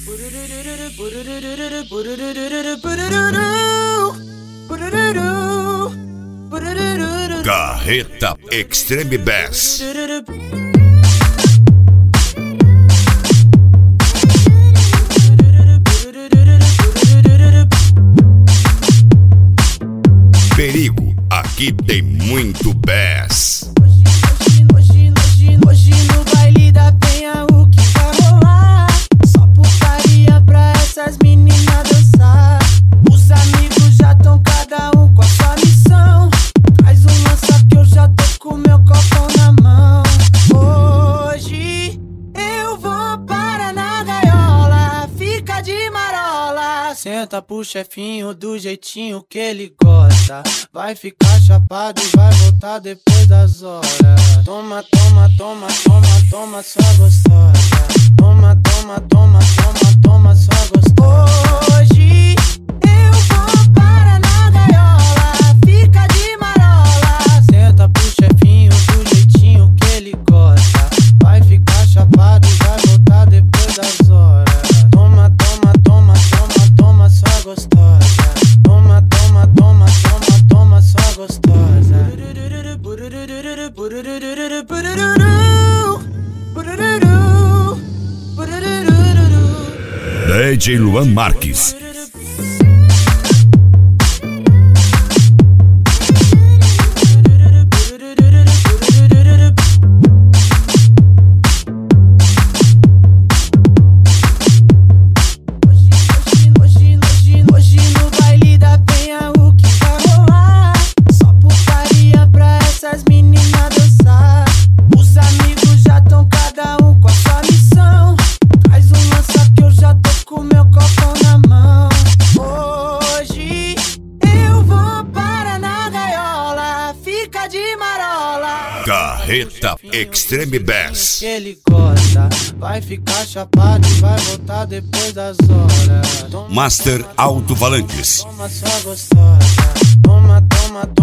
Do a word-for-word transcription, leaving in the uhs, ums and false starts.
Carreta Extreme Bass. Perigo, aqui tem muito bass. Hoje, hoje, hoje, hoje no baile da penha o que vai rolar? Só putaria pra essas meninas dançar. Os amigos já tão cada um com a sua missão. Faz um lança que eu já tô com meu copão na mão. Hoje eu vou para na gaiola, fica de marola. Senta pro chefinho do jeitinho que ele gosta. Vai ficar chapado e vai voltar depois das horas. Toma, toma, toma, toma, toma, sua gostosa. Toma, toma, toma, toma, toma, sua gostosa. Hoje eu vou para na gaiola, fica de marola. Senta pro chefinho do jeitinho que ele gosta. Vai ficar chapado e vai voltar depois das horas. Toma, toma, toma, toma, toma, sua gostosa. Toma, toma, toma, toma, toma, sua gostosa. D J Luan Marques. Carreta Extreme Bass. Que ele gosta, vai ficar chapado e vai voltar depois das horas. Toma, Master Alto Falantes. toma, sua gostosa. Toma, toma, toma.